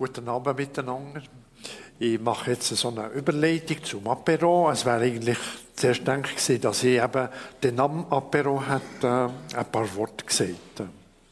Guten Abend miteinander. Ich mache jetzt so eine Überleitung zum Apéro. Es wäre eigentlich zuerst gedacht gewesen, dass ich eben den Namen Apéro hätte, ein paar Worte gesagt.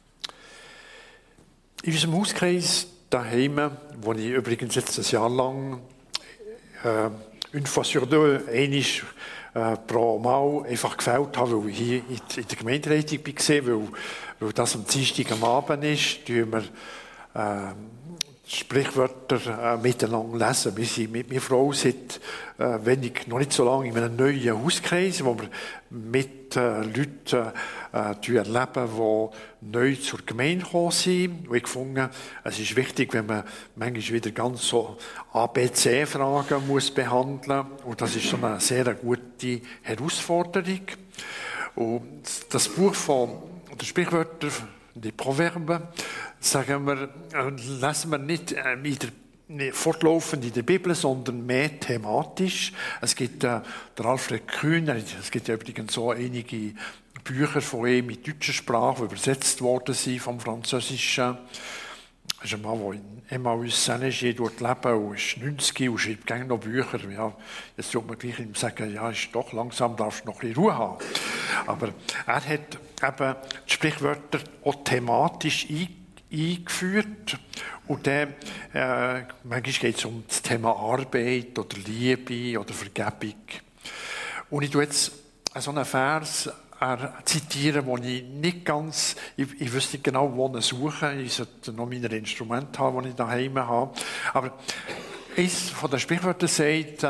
In unserem Hauskreis daheim, wo ich übrigens jetzt ein Jahr lang une fois sur deux, einmal pro Mal einfach gefällt habe, weil ich hier in der Gemeindeleitung war, weil das am Dienstag am Abend ist, tun wir Sprichwörter miteinander lesen. Wir sind mit meiner Frau seit noch nicht so lange in einem neuen Hauskreis, wo wir mit Leuten erleben, die neu zur Gemeinde gekommen sind. Und ich fand, es ist wichtig, wenn man manchmal wieder ganz so ABC-Fragen muss behandeln muss. Und das ist so eine sehr gute Herausforderung. Und das Buch von der Sprichwörter, die Proverben, sagen wir, lesen wir nicht fortlaufend in der Bibel, sondern mehr thematisch. Es gibt der Alfred Kühner, es gibt ja übrigens so einige Bücher von ihm in deutscher Sprache, die übersetzt worden sind vom Französischen. Das ist ein Mann, der in Emmaus Saint-Léger dort lebt und ist 90 und schreibt gerne noch Bücher. Ja, jetzt sollte man gleich ihm sagen, ja, ist doch langsam, darfst du noch ein bisschen Ruhe haben. Aber er hat eben die Sprichwörter auch thematisch eingeführt. Und dann, manchmal geht es um das Thema Arbeit oder Liebe oder Vergebung. Und ich tue jetzt so einen Vers zitieren, wo ich nicht ganz, ich wüsste nicht genau, wo ich suche. Ich sollte noch meine Instrumente haben, die ich daheim habe. Aber eines von den Sprichwörtern sagt,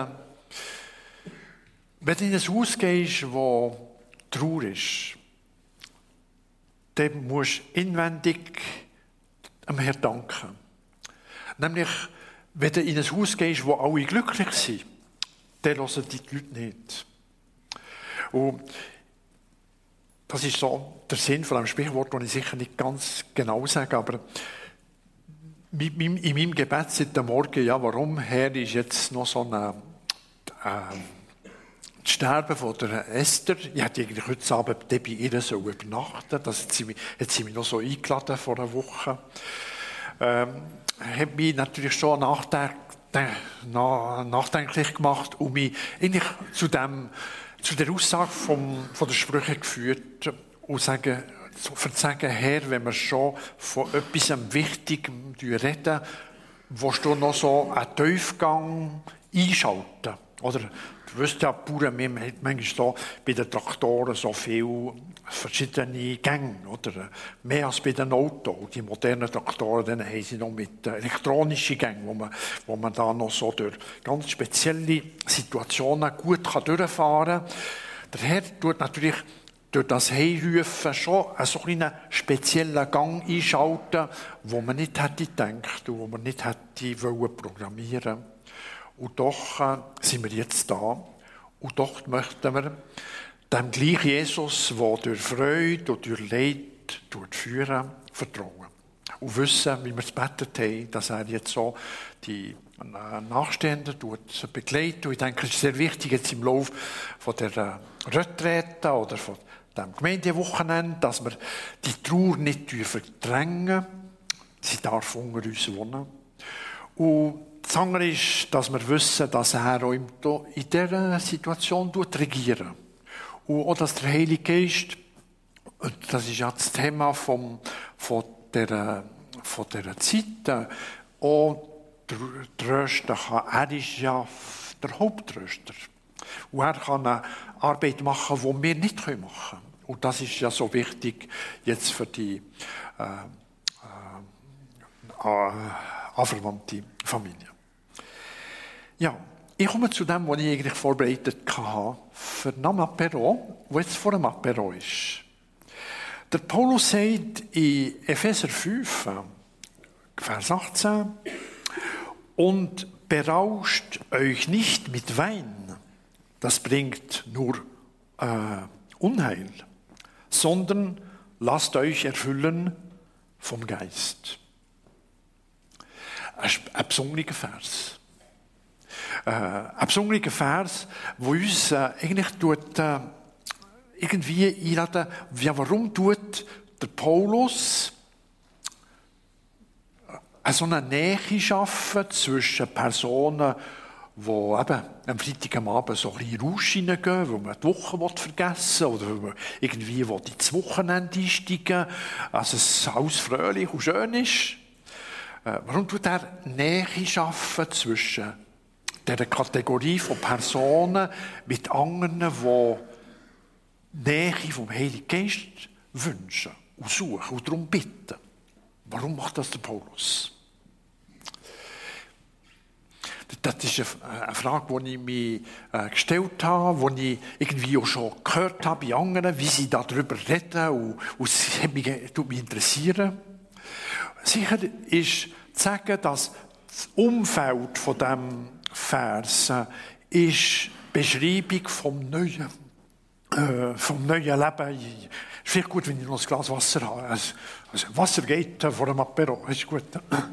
wenn du in ein Haus gehst, wo Trauer ist, dann musst du inwendig dem Herrn danken. Nämlich, wenn du in ein Haus gehst, wo alle glücklich sind, dann hören die Leute nicht. Und das ist so der Sinn von einem Sprichwort, das ich sicher nicht ganz genau sage, aber in meinem Gebet seit dem Morgen, ja, warum, Herr, ist jetzt noch so das Sterben von der Esther. Ich hätte eigentlich heute Abend bei ihr so übernachten. Das hat sie mich noch so eingeladen vor einer Woche. Hat mich natürlich schon nachdenklich gemacht und mich eigentlich zu der Aussage von der Sprüche geführt und zu sagen, Herr, wenn wir schon von etwas Wichtigem reden, willst du noch so einen Tiefgang einschalten? Oder, du weißt ja, Bauern, wir haben manchmal so bei den Traktoren so viele verschiedene Gänge, oder? Mehr als bei den Autos. Die modernen Traktoren, dann haben sie noch mit elektronischen Gängen, wo man da noch so durch ganz spezielle Situationen gut durchfahren kann. Der Herr tut natürlich durch das Heimrufen schon einen so einen speziellen Gang einschalten, wo man nicht hätte gedacht und wo man nicht hätte programmieren wollen. Und doch sind wir jetzt da. Und doch möchten wir dem gleichen Jesus, der durch Freude und durch Leid führen, vertrauen. Und wissen, wie wir es gebetet haben, dass er jetzt so die Nachstehenden begleitet. Und ich denke, es ist sehr wichtig jetzt im Laufe von der Retrette oder von dem Gemeindewochenende, dass wir die Trauer nicht verdrängen. Sie darf unter uns wohnen. Und das andere ist, dass wir wissen, dass er auch in dieser Situation regiert. Und auch, dass der Heilige Geist, und das ist ja das Thema von dieser Zeit, auch trösten kann. Er ist ja der Haupttröster. Und er kann eine Arbeit machen, die wir nicht machen können. Und das ist ja so wichtig jetzt für die anverwandte Familie. Ja, ich komme zu dem, was ich eigentlich vorbereitet hatte, für den Apéro, der jetzt vor dem Apéro ist. Der Paulus sagt in Epheser 5, Vers 18, und berauscht euch nicht mit Wein, das bringt nur Unheil, sondern lasst euch erfüllen vom Geist. Ein besonderer Vers. Ein besonderer Vers, der uns eigentlich irgendwie einladen, ja, warum tut der Paulus so eine Nähe schaffen zwischen Personen, die eben am Freitag am Abend so ein bisschen Rausch reingehen, weil man die Woche vergessen will, oder weil man irgendwie ins Wochenende einsteigen will, also es alles fröhlich und schön ist. Warum tut er Nähe schaffen zwischen dieser Kategorie von Personen mit anderen, die Nähe vom Heiligen Geist wünschen und suchen und darum bitten? Warum macht das der Paulus? Das ist eine Frage, die ich mir gestellt habe, die ich irgendwie auch schon gehört habe bei anderen, wie sie darüber reden und es tut mich interessieren. Sicher ist zu sagen, dass das Umfeld von diesem Vers ist Beschreibung vom neuen Leben. Es ist vielleicht gut, wenn ich noch ein Glas Wasser habe. Also Wasser geht vor dem Apero, ist gut.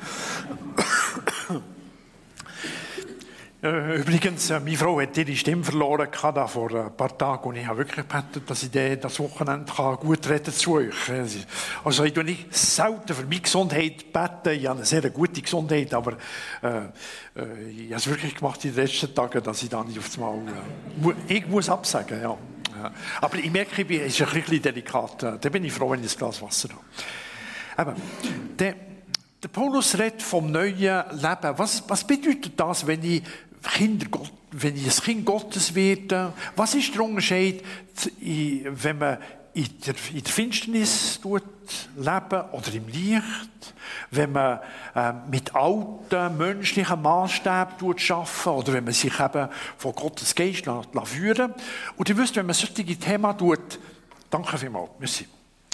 Übrigens, meine Frau hat ihre Stimme verloren vor ein paar Tagen und ich habe wirklich gebeten, dass ich das Wochenende gut reden zu euch. Also ich tue nicht selten für meine Gesundheit beten. Ich habe eine sehr gute Gesundheit, aber ich habe es wirklich gemacht in den letzten Tagen, dass ich da nicht auf einmal ich muss absagen. Ja. Aber ich merke, es ist ein bisschen delikat. Da bin ich froh, wenn ich ein Glas Wasser habe. Aber, der Paulus redet vom neuen Leben. Was bedeutet das, wenn ich ein Kind Gottes werde? Was ist der Unterschied, wenn man in der Finsternis leben oder im Licht? Wenn man mit alten menschlichen Maßstäben arbeitet oder wenn man sich eben von Gottes Geist führen lässt. Und ihr wisst, wenn man solche Themen tut, danke vielmals, merci.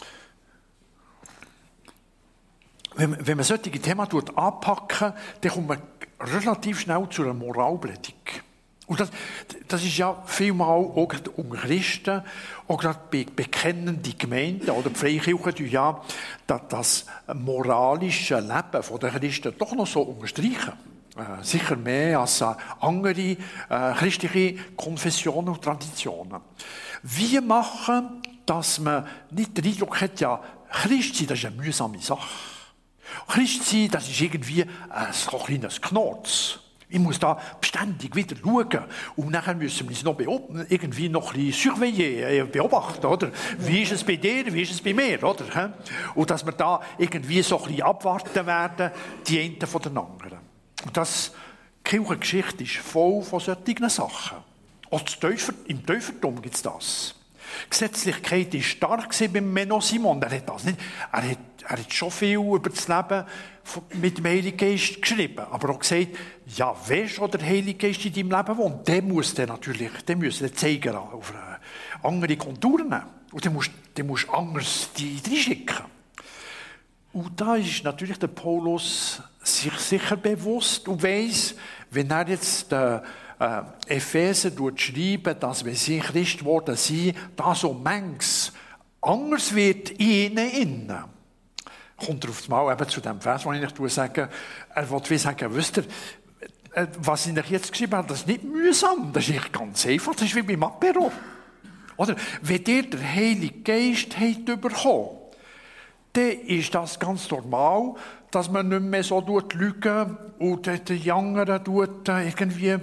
Wenn man solche Themen anpacken, dann kommt man relativ schnell zu einer Moralpredigt. Und das ist ja vielmal auch unter Christen, auch gerade bei bekennenden Gemeinden oder Freikirchen, ja, das moralische Leben der Christen doch noch so unterstreichen. Sicher mehr als andere christliche Konfessionen und Traditionen. Wie machen, dass man nicht den Eindruck hat, ja, Christsein, das ist eine mühsame Sache. Christsein, das ist irgendwie so ein kleines Knorz. Ich muss da beständig wieder schauen. Und nachher müssen wir uns noch irgendwie noch ein bisschen surveiller, beobachten, oder? Wie ist es bei dir, wie ist es bei mir, oder? Und dass wir da irgendwie so ein bisschen abwarten werden, die einen von den anderen. Und die Kirchengeschichte ist voll von solchen Sachen. Auch im Täufertum gibt es das. Die Gesetzlichkeit war stark beim Menno Simon. Er hat das nicht. Er hat schon viel über das Leben mit dem Heiligen Geist geschrieben. Aber auch gesagt, ja, wenn schon der Heilige Geist in deinem Leben wohnt, der muss den Zeiger auf eine andere Konturen nehmen. Und dann musst du anders die reinschicken. Und da ist natürlich der Paulus sich sicher bewusst und weiss, wenn er jetzt Epheser schreiben, dass wenn sie Christ geworden sind, da so manches anders wird in ihnen. Kommt er auf einmal eben zu dem Vers, wo ich euch sage, er will sagen, wisst ihr, was ich euch jetzt geschrieben habe, das ist nicht mühsam, das ist ganz einfach, das ist wie beim Apero. Oder, wenn ihr den Heiligen Geist habt bekommen, dann ist das ganz normal, dass man nicht mehr so lügen und die anderen irgendwie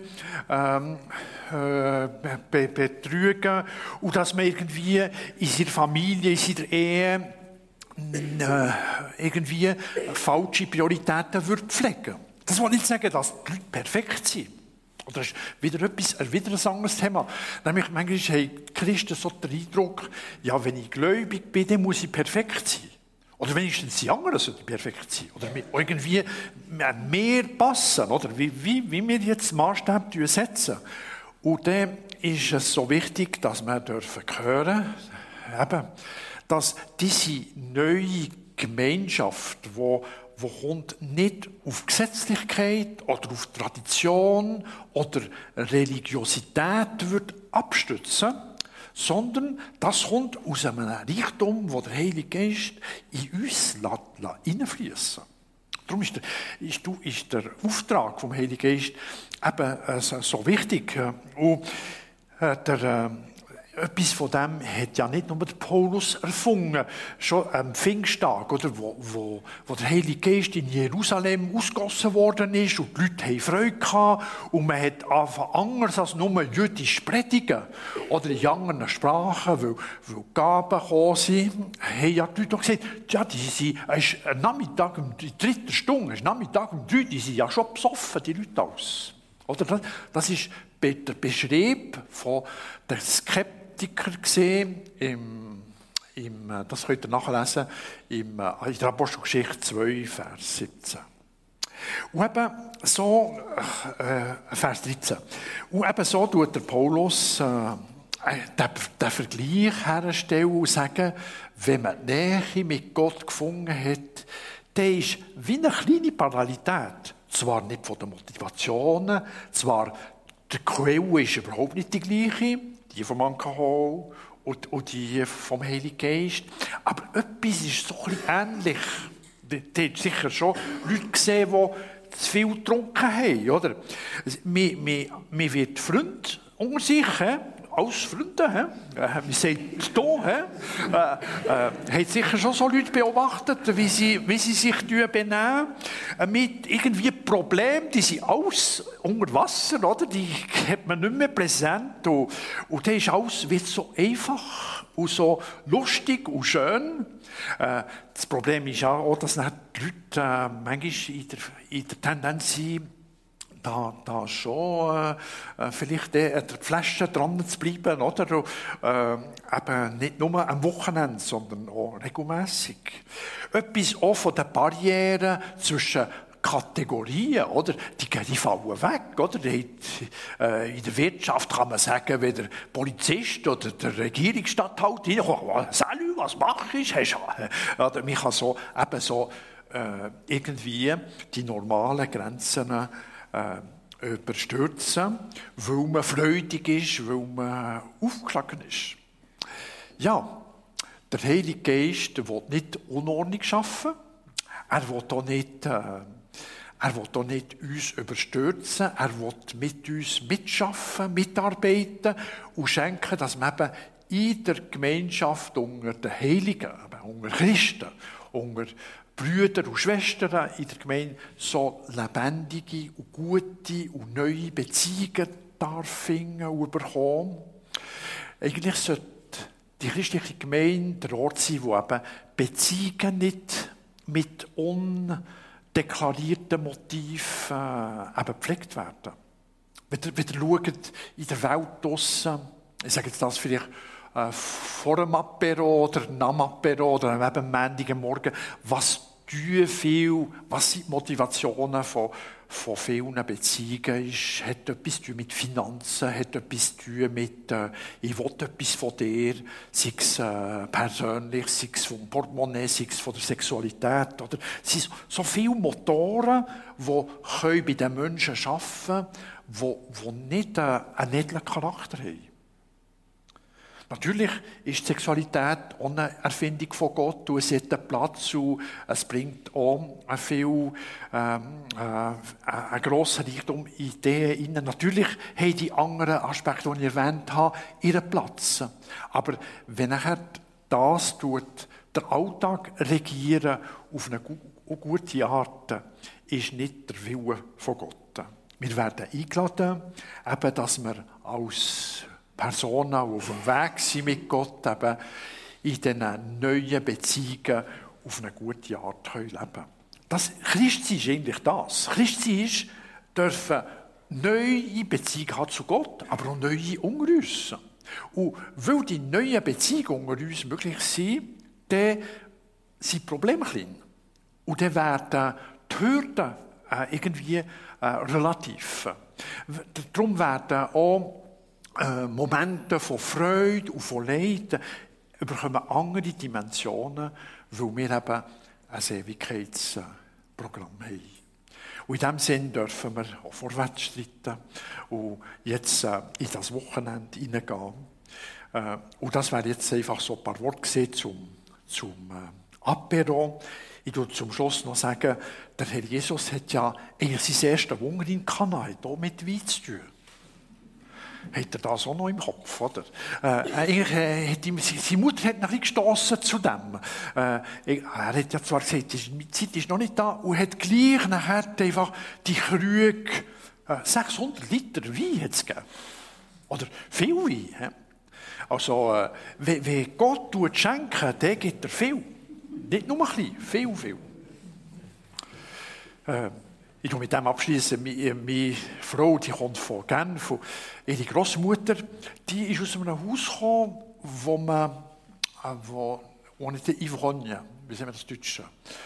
betrügen und dass man irgendwie in seiner Familie, in seiner Ehe irgendwie falsche Prioritäten pflegen würde. Das will nicht sagen, dass die Leute perfekt sind. Das ist wieder ein anderes Thema. Nämlich manchmal haben die Christen so den Eindruck, ja, wenn ich gläubig bin, dann muss ich perfekt sein. Oder wenigstens die anderen sollten perfekt sein. Oder irgendwie mehr passen. Oder wie wir jetzt Maßstäbe setzen. Und dann ist es so wichtig, dass wir hören dürfen, dass diese neue Gemeinschaft, die kommt, nicht auf Gesetzlichkeit oder auf Tradition oder Religiosität wird abstützen, sondern das kommt aus einem Reichtum, wo der Heilige Geist in uns hineinfließen. Darum ist der Auftrag vom Heiligen Geist eben so wichtig. Und etwas von dem hat ja nicht nur der Paulus erfunden. Schon am Pfingsttag, oder, wo der Heilige Geist in Jerusalem ausgegossen worden ist und die Leute haben Freude gehabt und man hat angefangen, anders als nur jüdisch predigen oder in anderen Sprachen, weil Gaben gekommen sind, haben ja die Leute auch gesagt, ja, die sind, es ist am Nachmittag, in der 3. Stunde, es ist Nachmittag um 3, die sind ja schon besoffen, die Leute aus. Oder das ist der Beschrieb von der Skeptiker gesehen, das könnt ihr nachlesen, in der Apostelgeschichte 2, Vers 17. Und eben so, Vers 13. Und eben so tut der Paulus den Vergleich herstellen und sagen, wenn man die Nähe mit Gott gefunden hat, dann ist wie eine kleine Parallelität. Zwar nicht von den Motivationen, zwar die Quelle ist überhaupt nicht die gleiche, die vom Alkohol und die vom Heiligen Geist, aber etwas ist so ein bisschen ähnlich. Da hat sicher schon Leute gesehen, die zu viel getrunken haben. Oder? Man wird Freund unter sich, als Freunde. Wir sind hier. Hat sicher schon so Leute beobachtet, wie sie sich benehmen. Mit irgendwie Problemen, die sind alles unter Wasser, oder? Die hat man nicht mehr präsent. Und dann ist alles wird so einfach und so lustig und schön. Das Problem ist ja auch, dass die Leute manchmal in der Tendenz sind, da schon vielleicht an der Flasche dran zu bleiben, oder? Eben nicht nur am Wochenende, sondern auch regelmässig. Etwas auch von den Barrieren zwischen Kategorien, oder? Die fallen weg, oder? In der Wirtschaft kann man sagen, wenn der Polizist oder der Regierungsstatthalter reinkommt, «Salut, was machst du?» Oder man kann so, eben so irgendwie die normalen Grenzen überstürzen, weil man freudig ist, weil man aufgeschlagen ist. Ja, der Heilige Geist will nicht Unordnung schaffen. Er will auch nicht uns überstürzen. Er will mit uns mitschaffen, mitarbeiten und schenken, dass man eben in der Gemeinschaft unter den Heiligen, unter Christen, unter Brüder und Schwestern in der Gemeinde so lebendige und gute und neue Beziehungen darf finden und bekommen. Eigentlich sollte die christliche Gemeinde der Ort sein, wo eben Beziehungen nicht mit undeklarierten Motiven eben gepflegt werden. Wenn ihr schaut, in der Welt draussen, ich sage jetzt das vielleicht vor dem Apero oder nach dem Apero oder eben am Montagmorgen, was sind die Motivationen von vielen Beziehungen? Hat etwas zu tun mit Finanzen, hat etwas zu tun mit «ich will etwas von dir», sei es persönlich, sei es vom Portemonnaie, sei es von der Sexualität. Oder? Es sind so viele Motoren, die bei den Menschen arbeiten können, die nicht einen edlen Charakter haben. Natürlich ist die Sexualität auch eine Erfindung von Gott und es hat einen Platz und es bringt auch einen grossen Reichtum in Ideen rein. Natürlich haben die anderen Aspekte, die ich erwähnt habe, ihren Platz. Aber wenn nachher das tut, der Alltag regieren auf eine gute Art, ist nicht der Wille von Gott. Wir werden eingeladen, eben, dass wir als Personen, die auf dem Weg sind mit Gott, eben in diesen neuen Beziehungen auf eine gute Art leben können. Christsein ist eigentlich das. Christsein ist, dürfen neue Beziehungen haben zu Gott, aber auch neue unter uns. Und weil die neuen Beziehungen unter uns möglich sind, dann sind die Probleme klein. Und dann werden die Hürden irgendwie relativ. Darum werden auch Momente von Freude und von Leid bekommen andere Dimensionen, weil wir eben ein Ewigkeitsprogramm haben. Und in diesem Sinn dürfen wir auch vorwärts streiten und jetzt in das Wochenende hineingehen. Und das wäre jetzt einfach so ein paar Worte zum Apero. Ich würde zum Schluss noch sagen, der Herr Jesus hat ja eigentlich sein erstes Wunder in Kana auch mit Wein zu tun. hat er das auch noch im Kopf, oder? Seine Mutter hat noch ein gestossen zu dem. Er hat ja zwar gesagt, die Zeit ist noch nicht da, und hat gleich nachher einfach die Krüge, 600 Liter Wein hat es gegeben. Oder viel Wein. He? Also, wenn Gott schenkt, dann gibt er viel. Nicht nur ein bisschen, viel, viel. Ich will mit dem abschließen. Meine Frau, die kommt von Genf. Ihre Großmutter, die ist aus einem Haus gekommen, wo nicht der Ivrogne, wie sagen wir das Deutsche,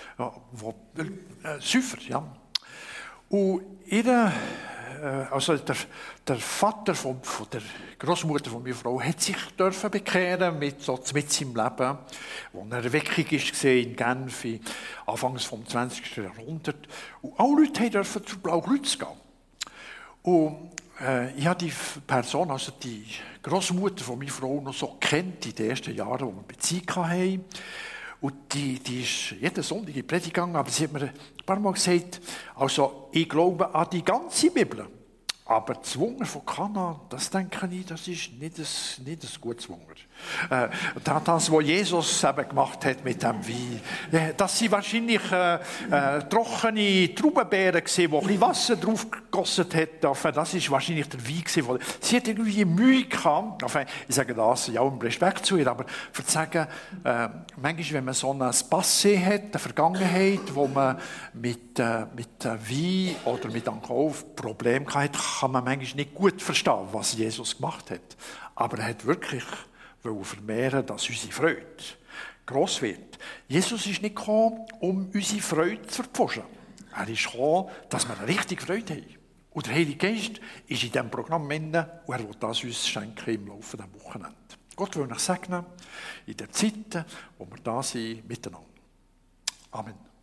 Süffer, ja. Und also der Vater von der Großmutter von meiner Frau hat sich dürfen bekehren mit seinem Leben, wo eine Erweckung war in Genf, anfangs vom 20. Jahrhundert. Und alle Leute durften zur Blaukreuz gehen. Und ich habe die Person, also die Großmutter von meiner Frau, noch so kennt in den ersten Jahren, wo wir Beziehung hatten. Und die ist jeden Sonntag in die Predigt gegangen, aber sie hat mir ein paar Mal gesagt, also ich glaube an die ganze Bibel, aber das Wunder von Kana, das denke ich, das ist nicht ein gutes Wunder. Das, was Jesus eben gemacht hat mit dem Wein, das waren wahrscheinlich trockene Traubenbeeren gewesen, wo ein bisschen Wasser drauf gegossen hat. Das ist wahrscheinlich der Wein gewesen. Sie hat irgendwie Mühe gehabt. Ich sage das ja im Respekt zu ihr, aber für zu sagen, manchmal, wenn man so ein Passé hat, eine Vergangenheit, wo man mit Wein oder mit Alkohol Probleme hatte, kann man manchmal nicht gut verstehen, was Jesus gemacht hat. Aber er hat wirklich vermehren, dass unsere Freude gross wird. Jesus ist nicht gekommen, um unsere Freude zu verpfuschen. Er ist gekommen, dass wir eine richtige Freude haben. Und der Heilige Geist ist in diesem Programm drin, und er will das uns schenken im Laufe des Wochenende. Gott will euch segnen in den Zeiten, wo wir da sind, miteinander. Amen.